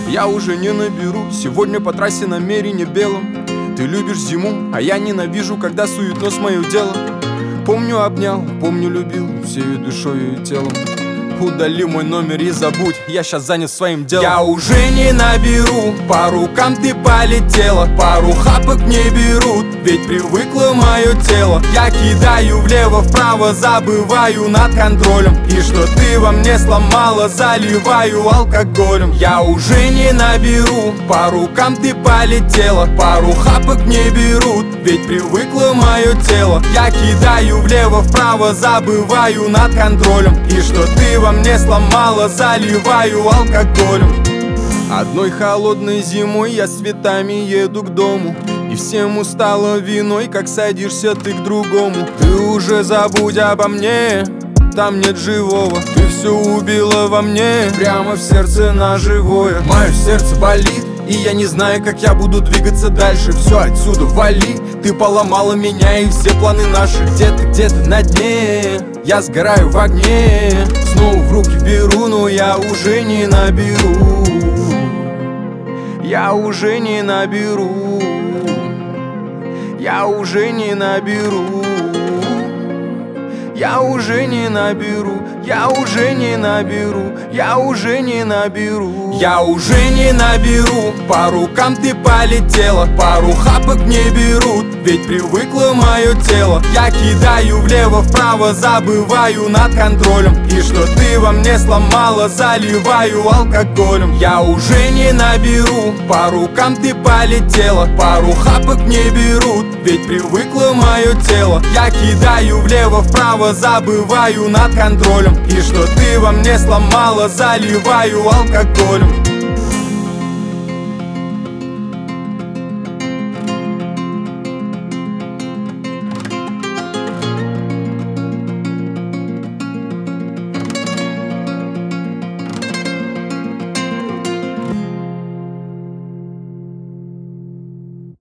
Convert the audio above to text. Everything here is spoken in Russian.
Я уже не наберу, сегодня по трассе намерение белым. Ты любишь зиму, а я ненавижу, когда сует нос мое дело. Помню обнял, помню любил, всею душою и телом. Удали мой номер и забудь, я щас занят своим делом. Я уже не наберу, по рукам ты полетела. Пару хапок не берут, ведь привыкло мое тело. Я кидаю влево-вправо, забываю над контролем. И что ты во мне сломала, заливаю алкоголем. Я уже не наберу, по рукам ты полетела. Пару хапок не берут, ведь привыкло мое тело. Я кидаю влево-вправо, забываю над контролем. И что ты во мне сломала, заливаю алкоголем. Одной холодной зимой я с цветами еду к дому, и всем устало виной, как садишься ты к другому. Ты уже забудь обо мне, там нет живого. Ты все убила во мне, прямо в сердце ножевое. Мое сердце болит, и я не знаю, как я буду двигаться дальше. Все отсюда вали, ты поломала меня и все планы наши. Где-то на дне, я сгораю в огне. Снова в руки беру, но я уже не наберу. Я уже не наберу. Я уже не наберу. Я уже не наберу. Я уже не наберу. Я уже не наберу. Я уже не наберу, по рукам ты полетела. Пару хапок не берут, ведь привыкло мое тело. Я кидаю влево-вправо, забываю над контролем. И что ты во мне сломала, заливаю алкоголем. Я уже не наберу, по рукам ты полетела. Пару хапок не берут, ведь привыкло мое тело. Я кидаю влево-вправо, забываю над контролем. И что ты во мне сломала, заливаю алкоголем.